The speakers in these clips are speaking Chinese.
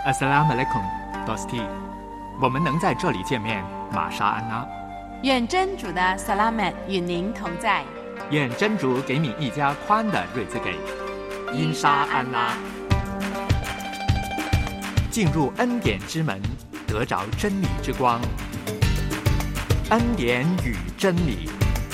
Assalamualaikum, Dosti。我们能在这里见面，玛莎安拉。 愿真主的 Salamat 与您同在。 愿真主给你一家宽的瑞兹给。因沙安拉。进入恩典之门，得着真理之光。恩典与真理。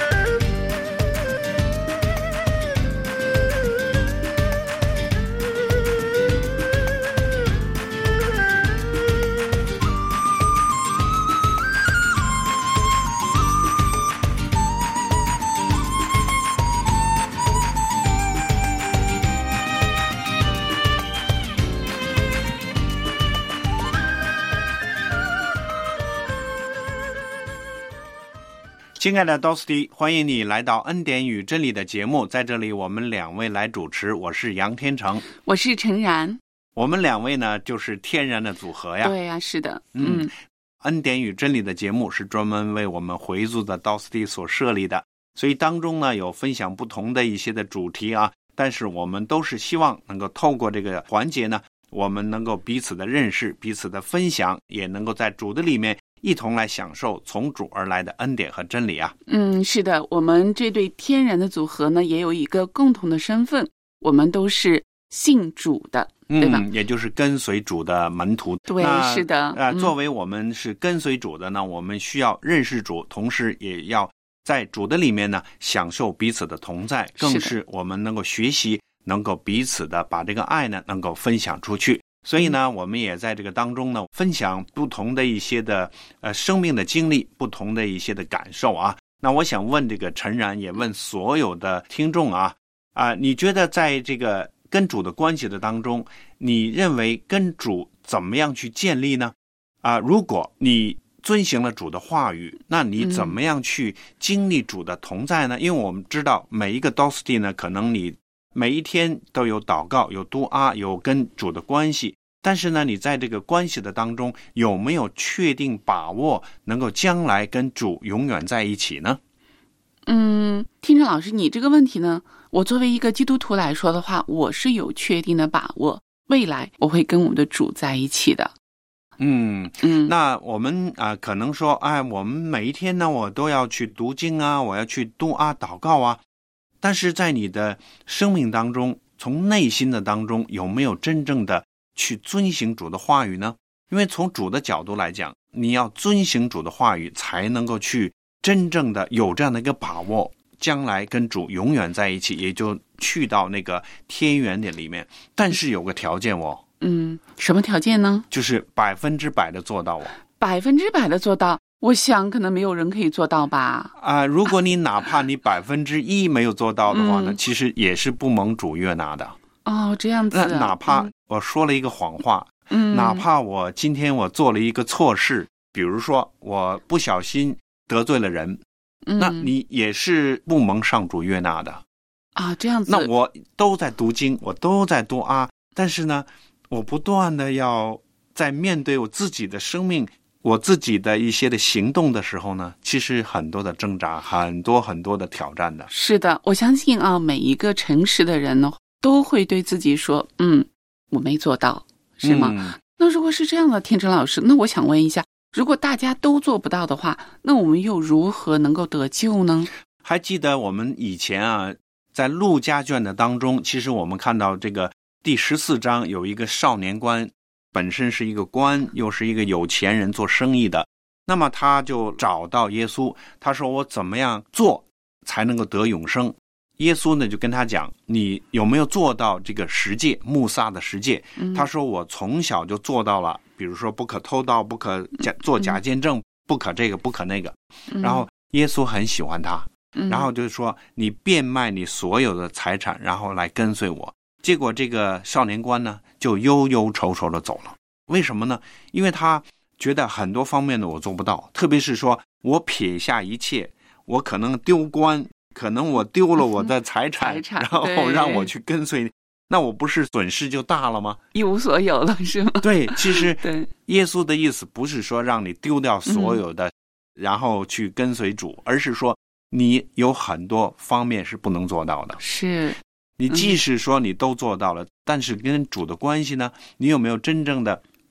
亲爱的 Dosti， 欢迎你来到恩典与真理的节目，在这里我们两位来主持，我是杨天成， 我是陈然， 我们两位呢就是天然的组合呀。 对呀，是的， 恩典与真理的节目是专门为我们回族的 Dosti 所设立的，所以当中呢有分享不同的一些的主题啊，但是我们都是希望能够透过这个环节呢，我们能够彼此的认识，彼此的分享，也能够在主的里面一同来享受从主而来的恩典和真理啊。 是的，我们这对天然的组合呢，也有一个共同的身份，我们都是信主的，对吧？ 也就是跟随主的门徒。 对，是的。 作为我们是跟随主的呢，我们需要认识主，同时也要在主的里面呢，享受彼此的同在，更是我们能够学习，能够彼此的把这个爱呢，能够分享出去。所以呢，我们也在这个当中呢，分享不同的一些的生命的经历，不同的一些的感受啊。那我想问这个陈然，也问所有的听众啊，你觉得在这个跟主的关系的当中，你认为跟主怎么样去建立呢？如果你遵行了主的话语，那你怎么样去经历主的同在呢？因为我们知道每一个 Dosti 呢，可能你每一天都有祷告，有读啊，有跟主的关系，但是呢，你在这个关系的当中有没有确定把握能够将来跟主永远在一起呢？ 听着老师，你这个问题呢，我作为一个基督徒来说的话，我是有确定的把握，未来我会跟我们的主在一起的。 那我们可能说，我们每一天呢，我都要去读经啊，我要去读啊，祷告啊。但是在你的生命当中，从内心的当中，有没有真正的去遵行主的话语呢？因为从主的角度来讲，你要遵行主的话语，才能够去真正的有这样的一个把握，将来跟主永远在一起，也就去到那个天园的里面。但是有个条件哦。 什么条件呢？ 就是100%的做到哦。 100%的做到，我想可能没有人可以做到吧。 如果你哪怕你1%没有做到的话呢，其实也是不蒙主悦纳的。 哦，这样子。 那哪怕我说了一个谎话，哪怕我今天我做了一个错事，比如说我不小心得罪了人，那你也是不蒙上主悦纳的。 这样子。 那我都在读经，我都在读但是呢，我不断的要在面对我自己的生命，我自己的一些的行动的时候呢，其实很多的挣扎，很多很多的挑战的。 是的，我相信每一个诚实的人呢，都会对自己说，我没做到，是吗？那如果是这样的，天成老师，那我想问一下，如果大家都做不到的话，那我们又如何能够得救呢？ 还记得我们以前在路加卷的当中，其实我们看到这个第14章有一个少年官，本身是一个官，又是一个有钱人做生意的，那么他就找到耶稣，他说我怎么样做才能够得永生？耶稣呢就跟他讲，你有没有做到这个10诫，穆萨的10诫？他说我从小就做到了，比如说不可偷盗，不可做假见证，不可这个不可那个。然后耶稣很喜欢他，然后就是说你变卖你所有的财产，然后来跟随我。结果这个少年官呢就忧忧愁愁的走了。为什么呢？因为他觉得很多方面的我做不到，特别是说我撇下一切，我可能丢官，可能我丢了我的财产，然后让我去跟随，那我不是损失就大了吗？ 一无所有了，是吗？ 对，其实耶稣的意思不是说让你丢掉所有的，然后去跟随主，而是说你有很多方面是不能做到的。 是， 你即使说你都做到了，但是跟主的关系呢，你有没有真正的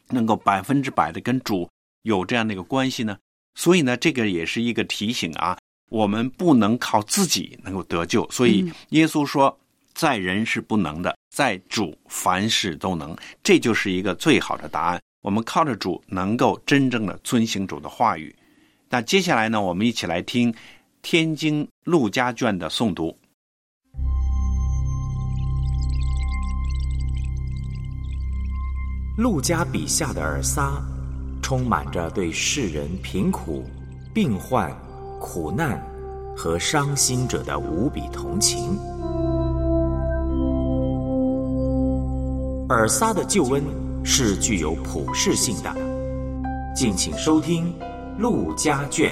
能够100%的跟主有这样的一个关系呢？所以呢，这个也是一个提醒啊，我们不能靠自己能够得救。所以耶稣说，在人是不能的，在主凡事都能。这就是一个最好的答案。我们靠着主能够真正的遵行主的话语。那接下来呢，我们一起来听天经路加卷的诵读。 路加笔下的尔撒充满着对世人贫苦、病患、苦难和伤心者的无比同情。尔撒的救恩是具有普世性的。敬请收听路加卷。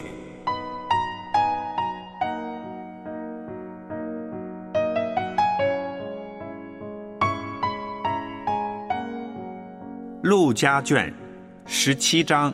路加卷17章。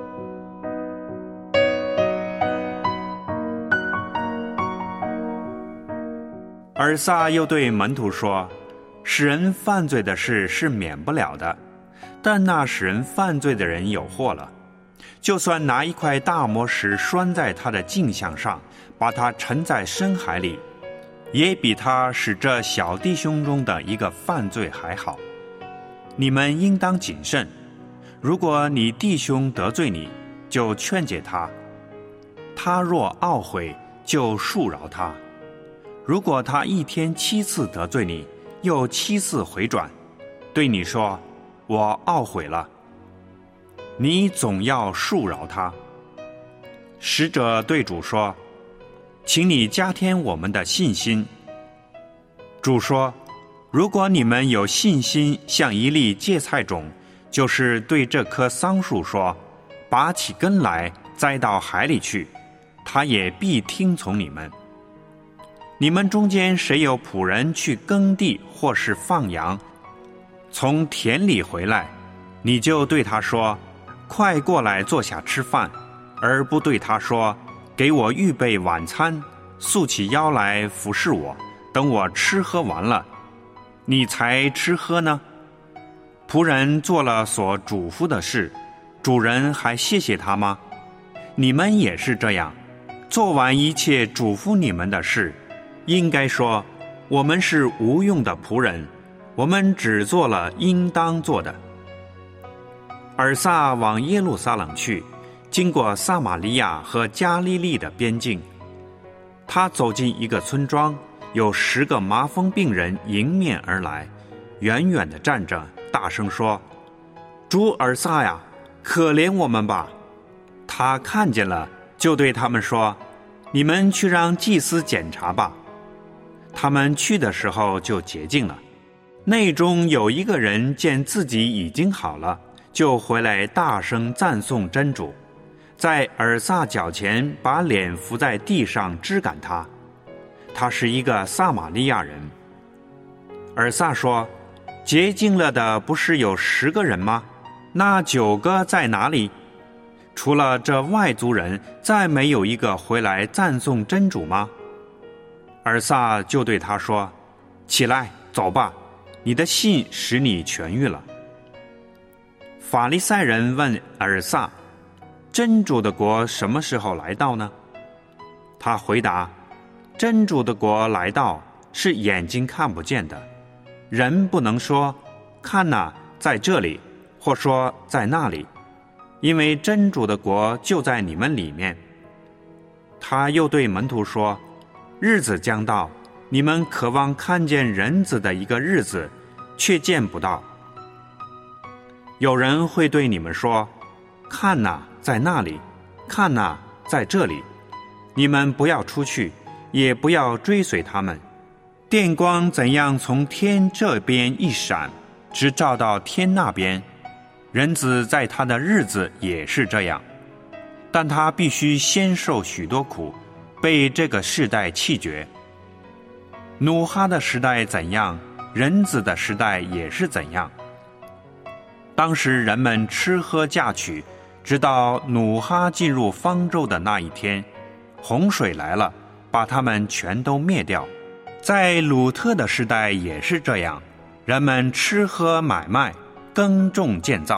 尔撒又对门徒说，使人犯罪的事是免不了的，但那使人犯罪的人有祸了。就算拿一块大磨石拴在他的颈项上，把他沉在深海里，也比他使这小弟兄中的一个犯罪还好。你们应当谨慎，如果你弟兄得罪你，就劝解他；他若懊悔，就恕饶他。如果他一天7次得罪你，又7次回转，对你说，我懊悔了，你总要恕饶他。使者对主说，请你加添我们的信心。主说，如果你们有信心像一粒芥菜种，就是对这棵桑树说，拔起根来栽到海里去，他也必听从你们。你们中间谁有仆人去耕地或是放羊，从田里回来，你就对他说，快过来坐下吃饭，而不对他说，给我预备晚餐，束起腰来服侍我，等我吃喝完了，你才吃喝呢？仆人做了所嘱咐的事，主人还谢谢他吗？你们也是这样，做完一切嘱咐你们的事，应该说，我们是无用的仆人，我们只做了应当做的。尔撒往耶路撒冷去，经过撒玛利亚和加利利的边境，他走进一个村庄，有10个麻风病人迎面而来，远远地站着，大声说，主尔撒呀，可怜我们吧。他看见了，就对他们说，你们去让祭司检查吧。他们去的时候就洁净了。内中有一个人见自己已经好了，就回来大声赞颂真主，在尔撒脚前把脸伏在地上支赶他。他是一个撒玛利亚人。尔撒说，洁净了的不是有10个人吗？那9个在哪里？除了这外族人，再没有一个回来赞颂真主吗？尔撒就对他说，起来，走吧，你的信使你痊愈了。法利赛人问尔撒，真主的国什么时候来到呢？他回答，真主的国来到，是眼睛看不见的，人不能说，看哪，在这里，或说在那里，因为真主的国就在你们里面。他又对门徒说，日子将到，你们渴望看见人子的一个日子，却见不到。有人会对你们说，看哪，在那里，看哪，在这里，你们不要出去，也不要追随他们。电光怎样从天这边一闪，直照到天那边，人子在他的日子也是这样。但他必须先受许多苦，被这个世代弃绝。努哈的时代怎样，人子的时代也是怎样。当时人们吃喝嫁娶，直到努哈进入方舟的那一天，洪水来了，把他们全都灭掉。在鲁特的时代也是这样，人们吃喝买卖，耕种建造，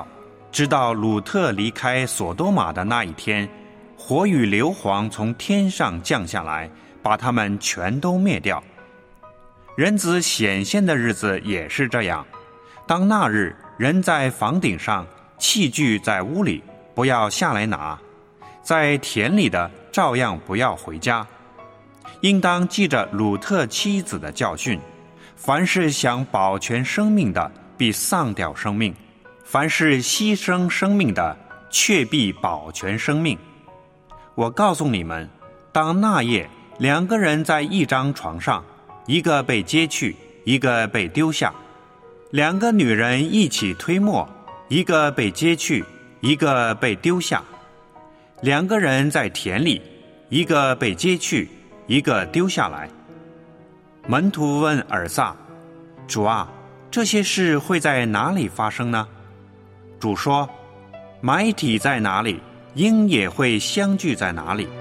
直到鲁特离开索多玛的那一天，火与硫磺从天上降下来，把他们全都灭掉。人子显现的日子也是这样，当那日，人在房顶上，器具在屋里，不要下来拿；在田里的，照样不要回家。应当记着鲁特妻子的教训，凡是想保全生命的，必丧掉生命；凡是牺牲生命的，却必保全生命。我告诉你们，当那夜2个人在一张床上，一个被接去，一个被丢下；2个女人一起推磨，一个被接去，一个被丢下；2个人在田里，一个被接去，一个丢下来。门徒问尔撒：主啊，这些事会在哪里发生呢？主说：埋体在哪里，鹰也会相聚在哪里。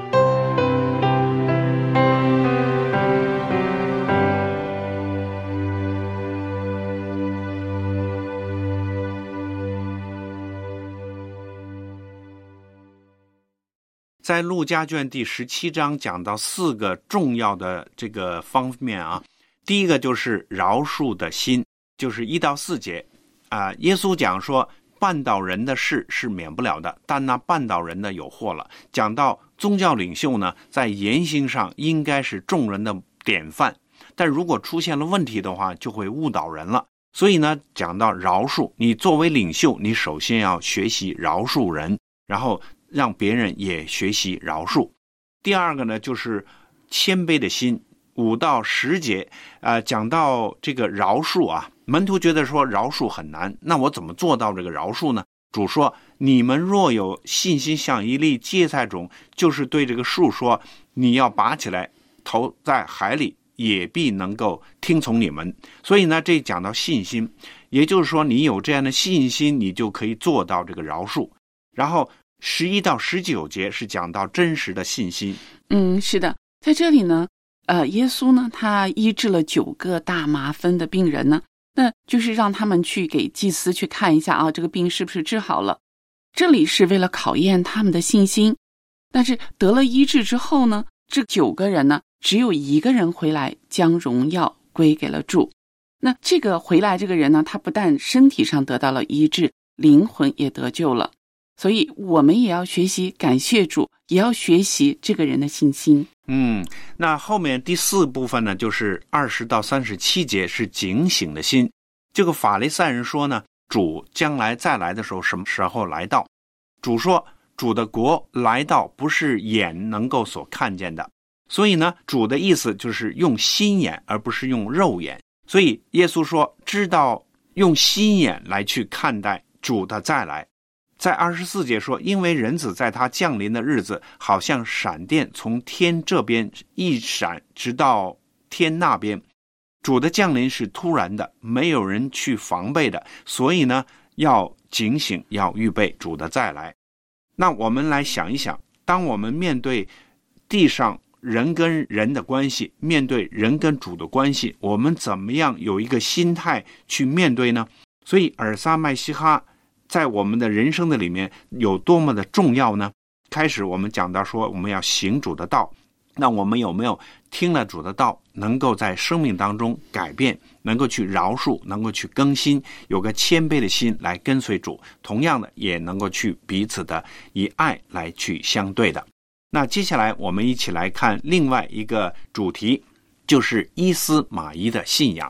在路加卷第17章讲到4个重要的这个方面啊。第一个就是饶恕的心，就是1到4节耶稣讲说，绊倒人的事是免不了的，但那绊倒人的有祸了。讲到宗教领袖呢，在言行上应该是众人的典范，但如果出现了问题的话，就会误导人了。所以呢，讲到饶恕，你作为领袖，你首先要学习饶恕人，然后让别人也学习饶恕。第二个呢，就是谦卑的心。5到10节讲到这个饶恕啊，门徒觉得说饶恕很难，那我怎么做到这个饶恕呢？主说，你们若有信心像一粒芥菜种，就是对这个树说，你要拔起来投在海里，也必能够听从你们。所以呢，这讲到信心，也就是说你有这样的信心，你就可以做到这个饶恕。然后11到19节是讲到真实的信心。 是的，在这里呢耶稣呢，他医治了9个大麻风的病人呢，那就是让他们去给祭司去看一下啊，这个病是不是治好了。这里是为了考验他们的信心，但是得了医治之后呢，这9个人呢，只有1个人回来将荣耀归给了主。那这个回来这个人呢，他不但身体上得到了医治，灵魂也得救了。所以我们也要学习感谢主，也要学习这个人的信心。 那后面第4部分呢，就是20到37节是警醒的心。这个法利赛人说呢，主将来再来的时候什么时候来到？主说，主的国来到不是眼能够所看见的。所以呢，主的意思就是用心眼，而不是用肉眼。所以耶稣说，知道用心眼来去看待主的再来。在24节说，因为人子在他降临的日子，好像闪电从天这边一闪，直到天那边。主的降临是突然的，没有人去防备的，所以呢，要警醒，要预备主的再来。那我们来想一想，当我们面对地上人跟人的关系，面对人跟主的关系，我们怎么样有一个心态去面对呢？所以尔撒麦西哈在我们的人生的里面有多么的重要呢？开始我们讲到说，我们要行主的道，那我们有没有听了主的道，能够在生命当中改变，能够去饶恕，能够去更新，有个谦卑的心来跟随主，同样的也能够去彼此的以爱来去相对的。那接下来我们一起来看另外一个主题，就是伊斯玛仪的信仰。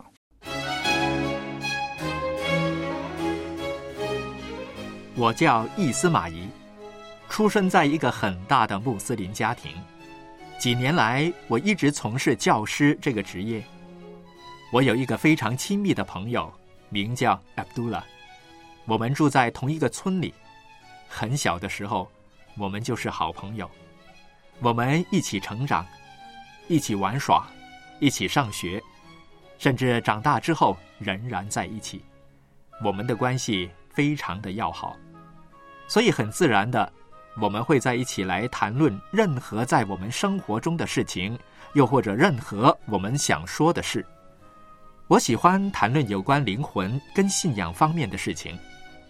我叫伊斯玛仪，出生在一个很大的穆斯林家庭。几年来，我一直从事教师这个职业。我有一个非常亲密的朋友，名叫 Abdullah。我们住在同一个村里，很小的时候，我们就是好朋友。我们一起成长，一起玩耍，一起上学，甚至长大之后仍然在一起。我们的关系非常的要好，所以很自然的，我们会在一起来谈论任何在我们生活中的事情，又或者任何我们想说的事。我喜欢谈论有关灵魂跟信仰方面的事情，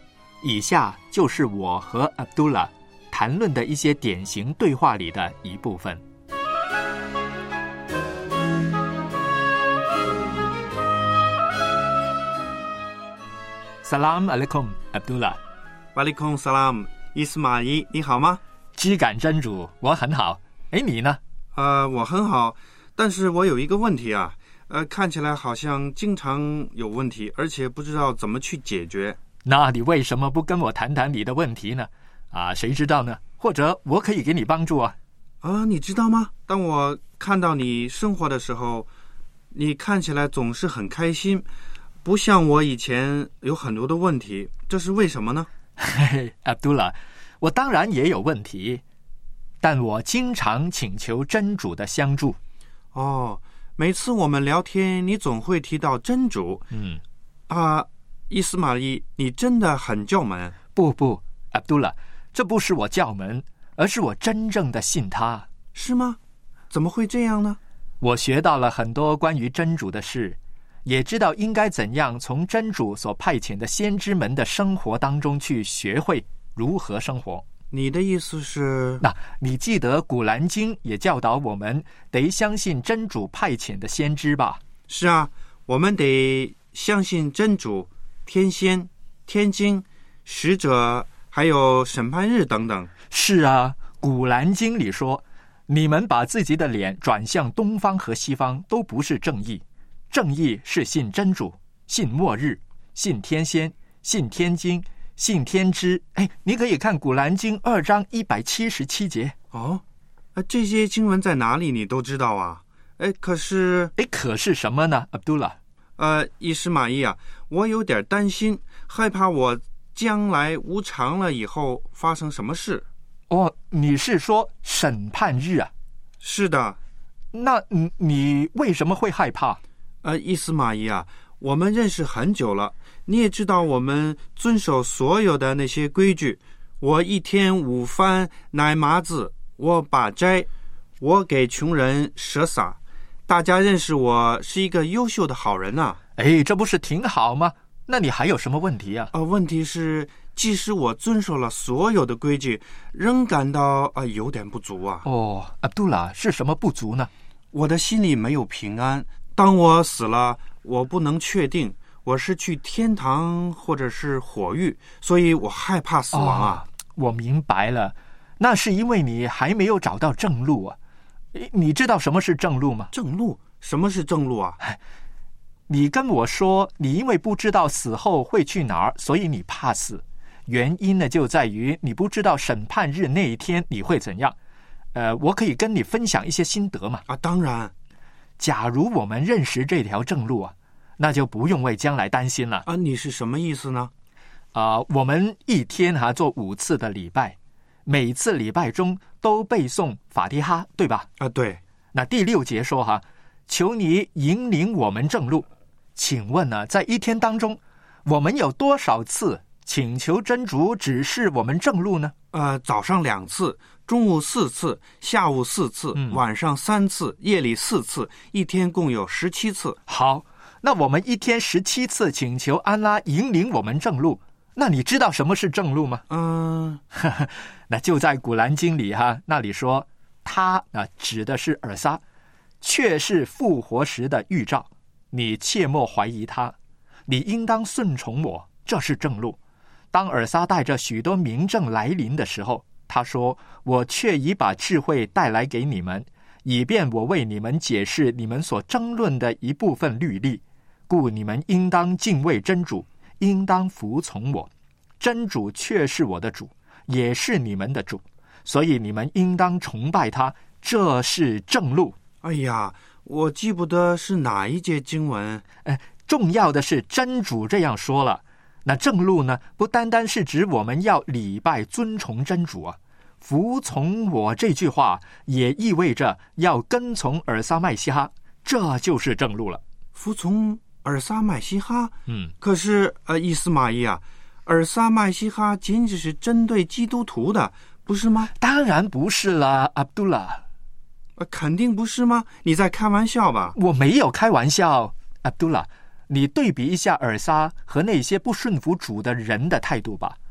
以下就是我和 Abdullah 谈论的一些典型对话里的一部分。Salam alaikum, Abdullah。 Walaikum salam， 伊斯玛仪，你好吗？ 基感真主，我很好。哎，你呢？ 我很好，但是我有一个问题啊，看起来好像经常有问题，而且不知道怎么去解决。 那你为什么不跟我谈谈你的问题呢？谁知道呢？或者我可以给你帮助啊。 你知道吗？当我看到你生活的时候，你看起来总是很开心，不像我以前有很多的问题，这是为什么呢？ 嘿嘿 Abdullah， 我当然也有问题，但我经常请求真主的相助。 每次我们聊天，你总会提到真主。伊斯玛仪，你真的很教门。 不 Abdullah， 这不是我教门，而是我真正的信他。 是吗？怎么会这样呢？ 我学到了很多关于真主的事，也知道应该怎样从真主所派遣的先知们的生活当中去学会如何生活。 你的意思是？ 你记得古兰经也教导我们得相信真主派遣的先知吧？ 是啊，我们得相信真主、天仙、天经、使者，还有审判日等等。 是啊，古兰经里说，你们把自己的脸转向东方和西方都不是正义。正义是信真主，信末日，信天仙，信天经，信天知。你可以看古兰经2章177节。 这些经文在哪里你都知道啊？可是什么呢 Abdullah？ 伊斯玛仪啊，我有点担心，害怕我将来无常了以后发生什么事。 你是说审判日啊？ 是的。 那你为什么会害怕？ 伊斯玛仪啊，我们认识很久了，你也知道我们遵守所有的那些规矩。我一天5番奶麻子，我把斋，我给穷人舍撒，大家认识我是一个优秀的好人啊。 这不是挺好吗？那你还有什么问题啊？ 问题是，即使我遵守了所有的规矩，仍感到有点不足啊。 Abdullah， 是什么不足呢？ 我的心里没有平安。当我死了，我不能确定我是去天堂或者是火狱，所以我害怕死亡啊。 我明白了，那是因为你还没有找到正路啊。你知道什么是正路吗？ 正路？什么是正路啊？ 你跟我说，你因为不知道死后会去哪儿，所以你怕死。原因呢，就在于你不知道审判日那一天你会怎样。我可以跟你分享一些心得吗？ 当然。 假如我们认识这条正路啊，那就不用为将来担心了。 你是什么意思呢？ 我们一天做5次的礼拜，每次礼拜中都背诵法蒂哈，对吧？ 对。 那第6节说求你引领我们正路。请问呢，在一天当中，我们有多少次请求真主指示我们正路呢？ 早上2次，中午4次，下午4次，晚上3次，夜里4次，一天共有17次。 好，那我们一天17次请求安拉引领我们正路，那你知道什么是正路吗？那就在古兰经里那里说，他指的是尔撒，却是复活时的预兆，你切莫怀疑他，你应当顺从我，这是正路。当尔撒带着许多明证来临的时候，他说，我却已把智慧带来给你们，以便我为你们解释你们所争论的一部分律例，故你们应当敬畏真主，应当服从我。真主却是我的主，也是你们的主，所以你们应当崇拜他，这是正路。 我记不得是哪一节经文。 重要的是真主这样说了。那正路呢，不单单是指我们要礼拜尊崇真主服从我这句话也意味着要跟从尔撒麦西哈，这就是正路了。 服从尔撒麦西哈？可是伊斯玛仪啊，尔撒麦西哈仅仅是针对基督徒的，不是吗？ 当然不是了 Abdullah。 肯定不是吗？你在开玩笑吧？ 我没有开玩笑 Abdullah，你对比一下尔撒和那些不顺服主的人的态度吧。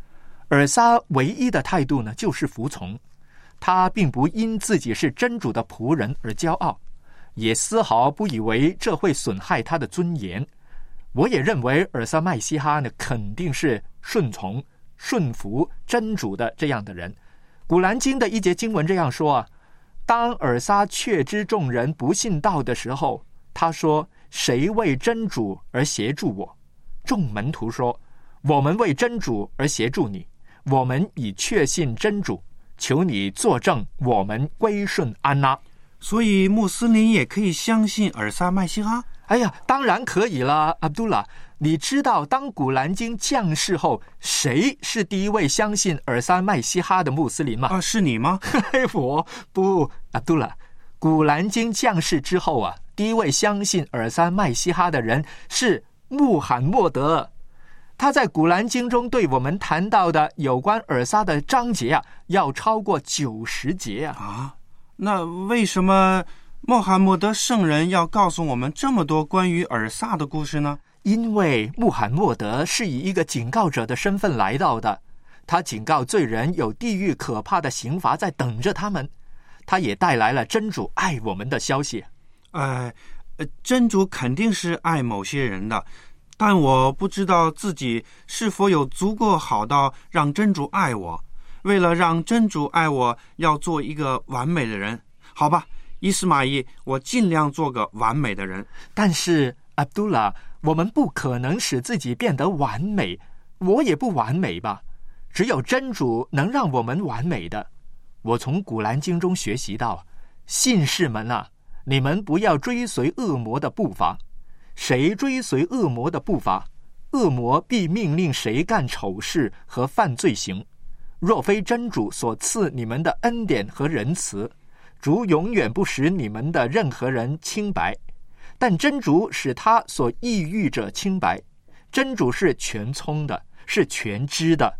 尔撒唯一的态度呢，就是服从。他并不因自己是真主的仆人而骄傲，也丝毫不以为这会损害他的尊严。我也认为尔撒麦西哈呢，肯定是顺从、顺服真主的这样的人。古兰经的一节经文这样说啊：当尔撒确知众人不信道的时候，他说：谁为真主而协助我？众门徒说：我们为真主而协助你，我们已确信真主，求你作证，我们归顺安拉。 所以穆斯林也可以相信尔撒麦西哈？ 哎呀，当然可以了，阿卜杜拉。你知道当古兰经降世后，谁是第一位相信尔撒麦西哈的穆斯林吗？ 是你吗？ 我不，阿卜杜拉。古兰经降世之后啊，第一位相信尔撒麦西哈的人是穆罕默德。他在古兰经中对我们谈到的有关尔撒的章节啊，要超过90节啊。 那为什么穆罕默德圣人要告诉我们这么多关于尔撒的故事呢？ 因为穆罕默德是以一个警告者的身份来到的，他警告罪人有地狱可怕的刑罚在等着他们，他也带来了真主爱我们的消息。 真主肯定是爱某些人的，但我不知道自己是否有足够好到让真主爱我。为了让真主爱我，要做一个完美的人。好吧，伊斯玛仪，我尽量做个完美的人。 但是阿卜杜拉，我们不可能使自己变得完美，我也不完美吧？只有真主能让我们完美的。我从古兰经中学习到，信士们啊，你们不要追随恶魔的步伐。谁追随恶魔的步伐，恶魔必命令谁干丑事和犯罪行。若非真主所赐你们的恩典和仁慈，主永远不使你们的任何人清白，但真主使他所抑郁者清白。真主是全聪的，是全知的。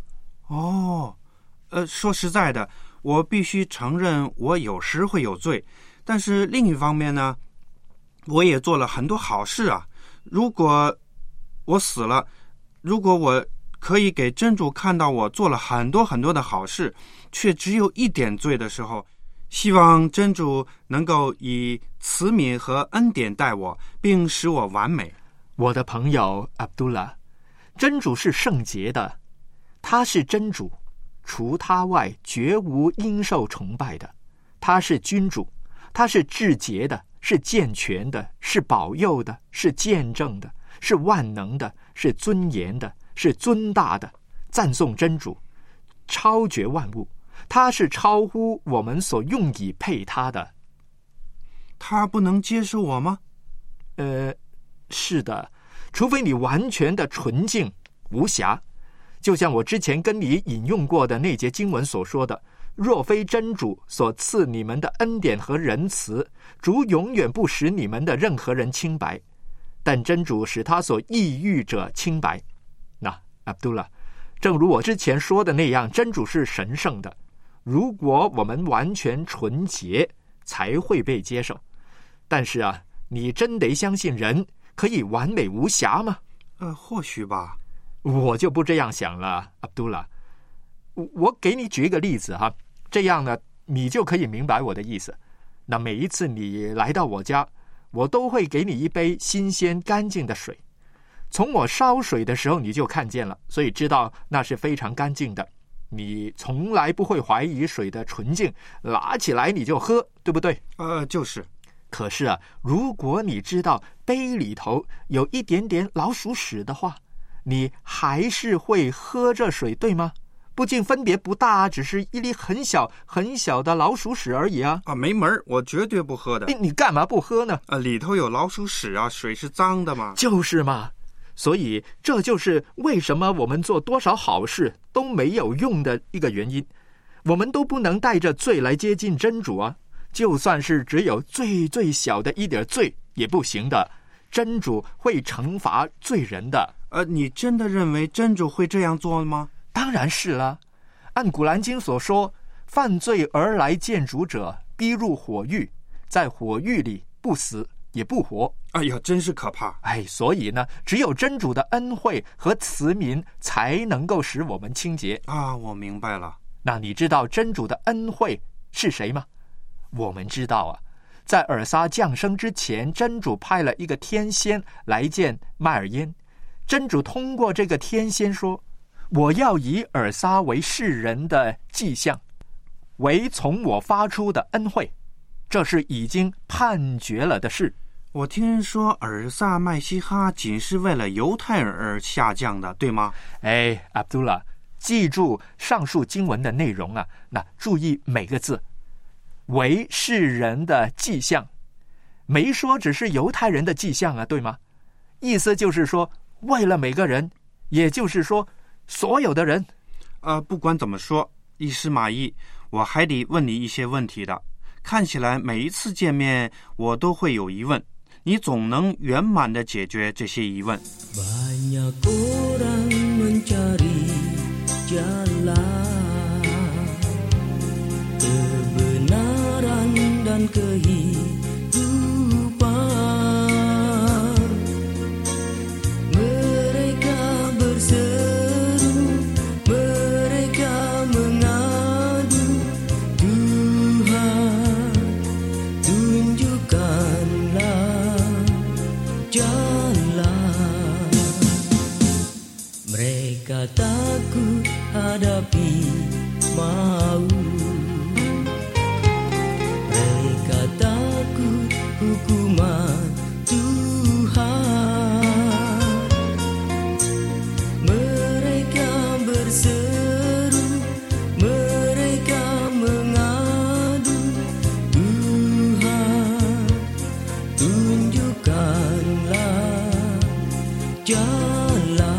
说实在的，我必须承认我有时会有罪，但是另一方面呢，我也做了很多好事啊。如果我死了，如果我可以给真主看到我做了很多很多的好事，却只有一点罪的时候，希望真主能够以慈悯和恩典待我，并使我完美。 我的朋友阿卜杜拉，真主是圣洁的，他是真主，除他外绝无应受崇拜的。他是君主，他是至洁的，是健全的，是保佑的，是见证的，是万能的，是尊严的，是尊大的。赞颂真主，超绝万物，他是超乎我们所用以配他的。 他不能接受我吗？ 是的，除非你完全的纯净无瑕，就像我之前跟你引用过的那节经文所说的，若非真主所赐你们的恩典和仁慈，主永远不使你们的任何人清白，但真主使他所抑郁者清白。那阿卜杜拉，正如我之前说的那样，真主是神圣的，如果我们完全纯洁才会被接受。但是啊，你真得相信人可以完美无瑕吗？ 或许吧。 我就不这样想了，阿卜杜拉。我给你举一个例子哈，这样呢，你就可以明白我的意思。那每一次你来到我家，我都会给你一杯新鲜干净的水。从我烧水的时候你就看见了，所以知道那是非常干净的。你从来不会怀疑水的纯净，拿起来你就喝，对不对？ 就是。 可是啊，如果你知道杯里头有一点点老鼠屎的话，你还是会喝这水，对吗？不仅分别不大，只是一粒很小很小的老鼠屎而已啊！ 没门，我绝对不喝的。 你干嘛不喝呢？ 里头有老鼠屎啊，水是脏的嘛。 就是嘛。所以这就是为什么我们做多少好事都没有用的一个原因。我们都不能带着罪来接近真主啊！就算是只有最最小的一点罪也不行的，真主会惩罚罪人的。 你真的认为真主会这样做吗？ 当然是了。按古兰经所说，犯罪而来见主者，逼入火狱，在火狱里不死也不活。 哎呀，真是可怕！ 所以呢，只有真主的恩惠和慈悯才能够使我们清洁啊。我明白了。 那你知道真主的恩惠是谁吗？我们知道啊，在尔撒降生之前，真主派了一个天仙来见麦尔焉。真主通过这个天仙说，我要以尔撒为世人的迹象，为从我发出的恩惠，这是已经判决了的事。 我听说尔撒麦西哈仅是为了犹太人而下降的，对吗？ 阿卜杜拉，记住上述经文的内容啊，那注意每个字，为世人的迹象，没说只是犹太人的迹象啊，对吗？意思就是说为了每个人，也就是说所有的人。 不管怎么说，伊斯玛仪，我还得问你一些问题的。看起来每一次见面我都会有疑问，你总能圆满地解决这些疑问。 Banyak orang mencari jalan kebenaran dan kehidupan. Mereka berseru, mereka mengadu, Tuhan tunjukkanlah jalan. Mereka takut hadapi maut, mereka takut hukuman Tuhan. Mereka berseru, mereka mengadu, Tuhan tunjukkanlah jalan.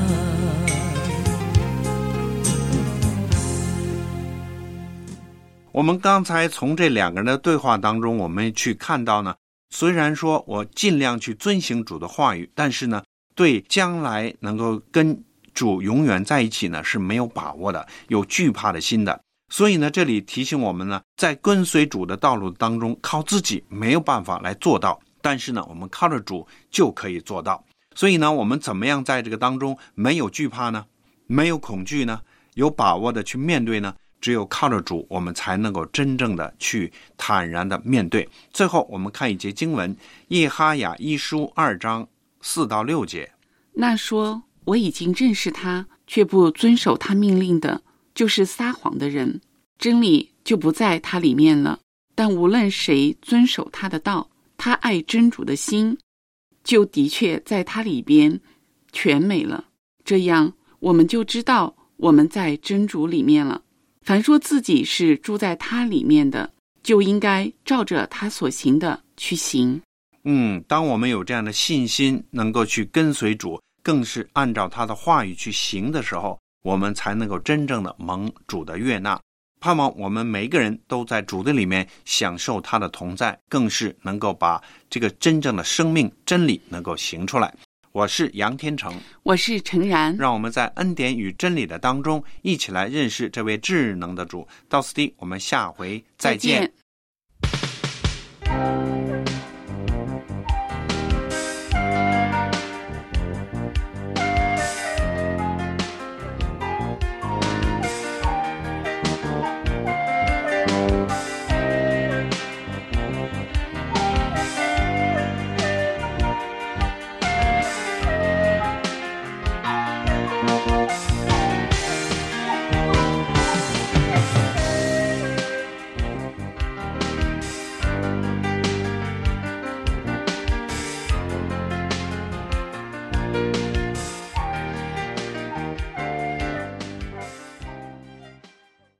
我们刚才从这两个人的对话当中，我们去看到呢，虽然说我尽量去遵行主的话语，但是呢，对将来能够跟主永远在一起呢是没有把握的，有惧怕的心的。所以呢，这里提醒我们呢，在跟随主的道路当中，靠自己没有办法来做到，但是呢，我们靠着主就可以做到。所以呢，我们怎么样在这个当中没有惧怕呢？没有恐惧呢？有把握的去面对呢？只有靠着主，我们才能够真正的去坦然的面对。最后我们看一节经文，耶哈雅一书2章4到6节。 那说我已经认识他，却不遵守他命令的，就是撒谎的人，真理就不在他里面了。但无论谁遵守他的道，他爱真主的心就的确在他里边全美了。这样我们就知道我们在真主里面了。凡说自己是住在他里面的，就应该照着他所行的去行。 当我们有这样的信心，能够去跟随主，更是按照他的话语去行的时候，我们才能够真正的蒙主的悦纳。盼望我们每一个人都在主的里面享受他的同在，更是能够把这个真正的生命真理能够行出来。我是杨天成， 我是陈然， 让我们在恩典与真理的当中一起来认识这位智能的主。到此地，我们下回再见。